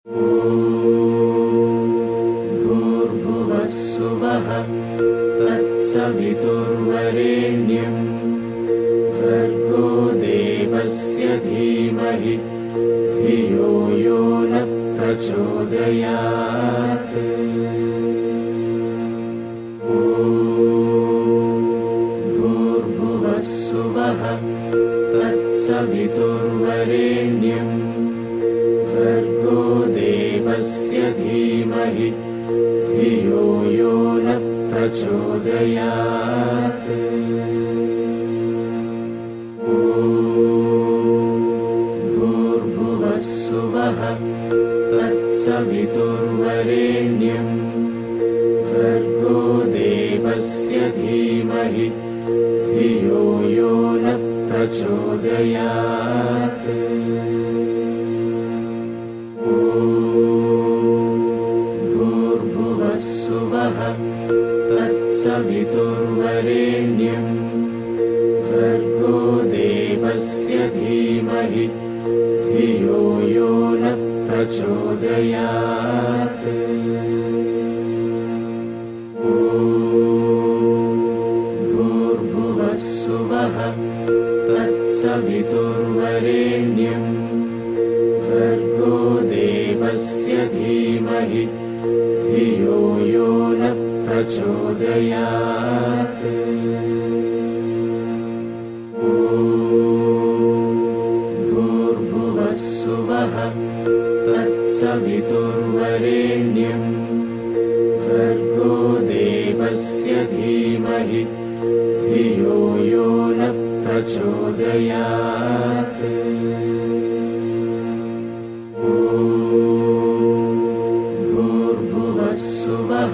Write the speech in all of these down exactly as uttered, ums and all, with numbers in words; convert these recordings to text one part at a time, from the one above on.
भूर्भुवस्सुवः तत्सवितुर्वरेण्यम् भर्गो देवस्य धीमहि धियो यो नः प्रचोदयात्। भूर्भुवस्सुवः तत्सवितुर्वरेण्यम् भर्गो देवस्य धीमहि धियो यो नः प्रचोदयात्। भूर्भुवस्सुवः तत्सवितुर्वरेण्यम् भर्गो देवस्य धीमहि धियो यो नः प्रचोदयात्। भूर्भुवस्सुवः तत्सवितुर्वरेण्यम् भर्गो देवस्य धीमहि धियो यो नः प्रचोदयात्। भूर्भुवस्सुवः तत्सवितुर्वरेण्यम् भर्गो देवस्य धीमहि धियो यो नः प्रचोदयात्। भूर्भुवस्सुवः तत्सवितुर्वरेण्यम् भर्गो देवस्य धीमहि धियो यो नः प्रचोदयात्। भूर्भुवस्सुवः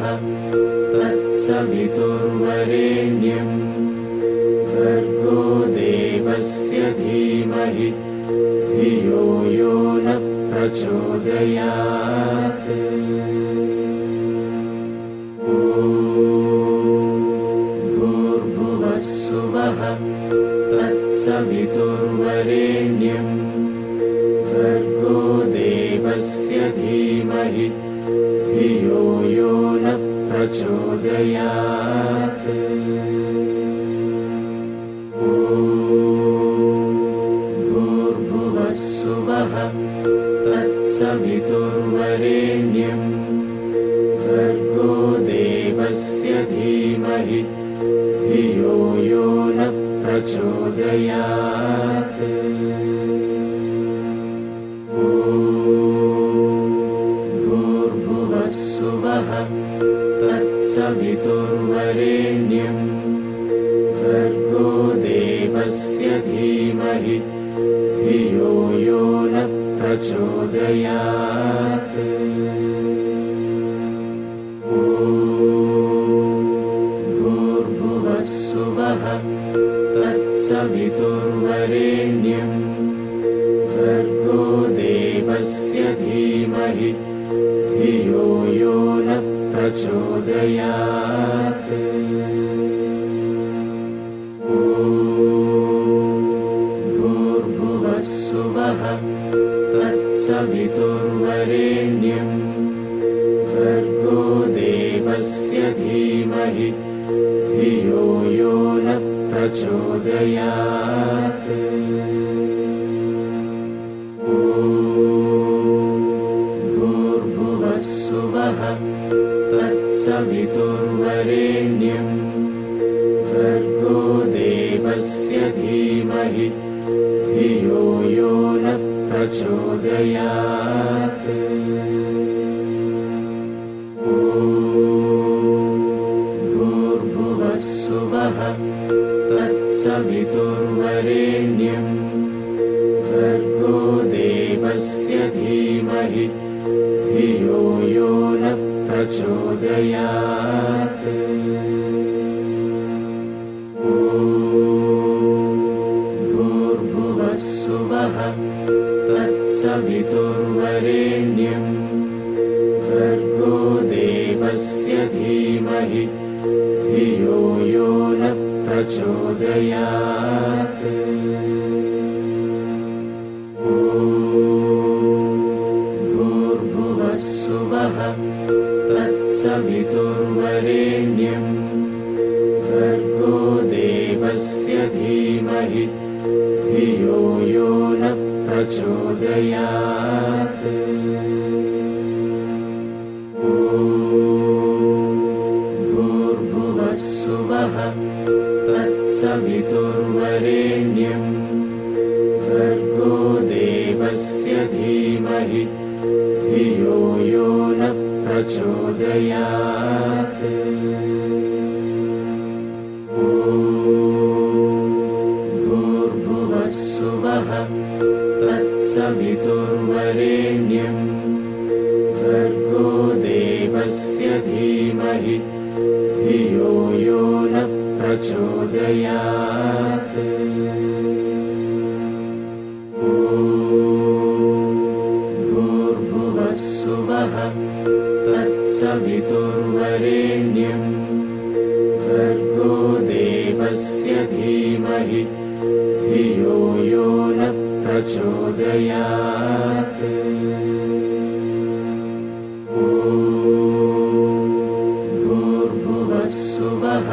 तत्सवितुर्वरेण्यम् भर्गो देवस्य धीमहि धियो यो नः प्रचोदयात्। भूर्भुवस्सुवः तत्सवितुर्वरेण्यम् भर्गो देवस्य धीमहि धियो यो नः प्रचोदयात्। भूर्भुवस्सुवः तत्सवितुर्वरेण्यम् भर्गो देवस्य धीमहि धियो यो नः प्रचोदयात्। भूर्भुवस्सुवः तत्सवितुर्वरेण्यम् भर्गो देवस्य धीमहि धियो यो नः प्रचोदयात्। भूर्भुवस्सुवः तत्सवितुर्वरेण्यम् भर्गो देवस्य धीमहि धियो यो नः प्रचोदयात्। भूर्भुवस्सुवः तत्सवितुर्वरेण्यम् भर्गो देवस्य धीमहि धियो यो नः प्रचोदयात्। भूर्भुवस्सुवः तत्सवितुर्वरेण्यम् भर्गो देवस्य धीमहि धियो यो नः प्रचोदयात्। भूर्भुवस्सुवः तत्सवितुर्वरेण्यम् भर्गो देवस्य धीमहि धियो यो नः प्रचोदयात्। भूर्भुवस्सुवः तत्सवितुर्वरेण्यम् भर्गो देवस्य धीमहि धियो यो नः प्रचोदयात्। भूर्भुवस्सुवः देवस्य धीमहि धियो यो नः प्रचोदयात्। ॐ भूर्भुवः सुवः तत्सवितुर्वरेण्यम् भर्गो देवस्य धीमहि धियो यो नः प्रचोदयात्। ॐ भूर्भुवः सुवः तत्सवितुर्वरेण्यम् भर्गो देवस्य धीमहि धियो यो नः प्रचोदयात्। ॐ भूर्भुवः सुवः तत्सवितुर्वरेण्यम् भर्गो देवस्य धीमहि धियो यो नः प्रचोदयात्। ॐ भूर्भुवः सुवः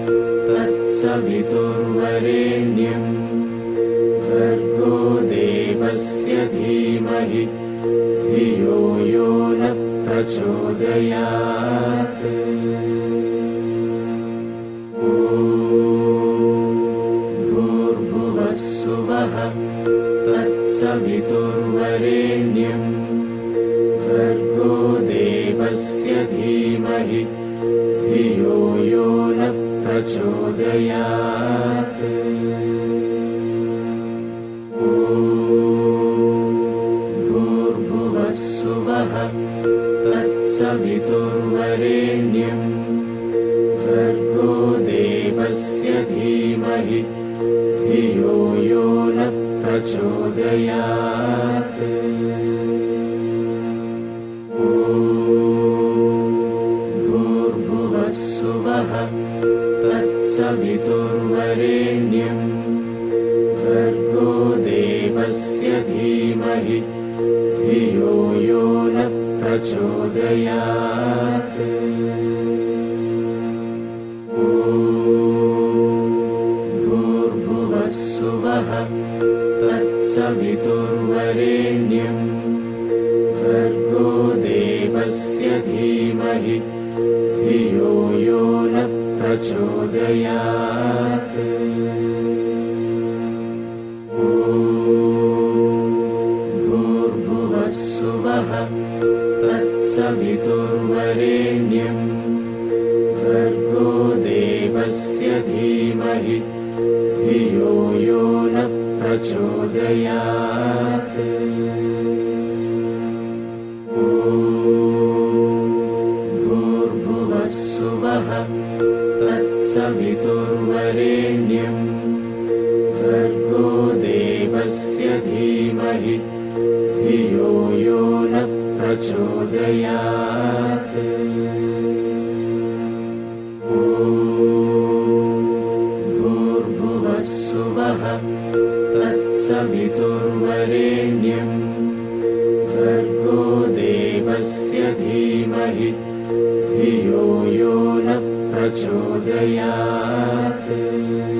तत्सवितुर्वरेण्यम् भर्गो देवस्य धीमहि धियो यो नः प्रचोदयात्। ॐ भूर्भुवः सुवः तत्सवितुर्वरेण्यम् भर्गो देवस्य धीमहि धियो यो नः प्रचोदयात्। ॐ भूर्भुवः सुवः तत्सवितुर्वरेण्यम् भर्गो देवस्य धीमहि धियो यो नः प्रचोदयात्। ॐ भूर्भुवः सुवः तत्सवितुर्वरेण्यम् भर्गो देवस्य धीमहि धियो यो नः प्रचोदयात्। ॐ भूर्भुवः सुवः तत्सवितुर्वरेण्यम् भर्गो देवस्य धीमहि धियो यो नः प्रचोदयात्। ॐ भूर्भुवः सुवः तत्सवितुर्वरेण्यम् भर्गो देवस्य धीमहि धियो यो नः प्रचोदयात्। ॐ भूर्भुवः सुवः तत्सवितुर्वरेण्यम् भर्गो देवस्य धीमहि धियो यो नः प्रचोदयात्। ॐ भूर्भुवः सुवः तत्सवितुर्वरेण्यम् भर्गो देवस्य धीमहि धियो यो नः प्रचोदयात्।